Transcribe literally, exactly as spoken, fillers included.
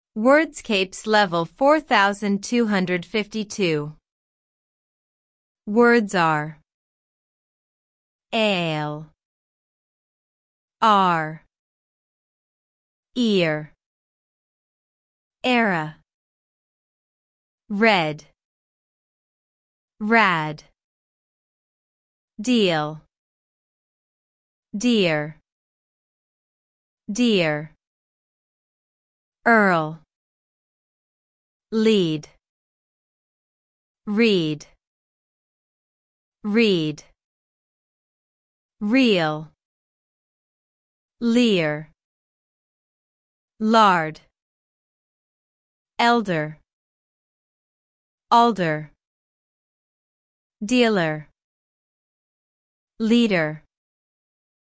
Wordscapes level four thousand two hundred fifty-two. Words are ale, are, ear, era, red, rad, deal, dear, dear, earl, lead, read, read, real, leer, lard, elder, alder, dealer, leader,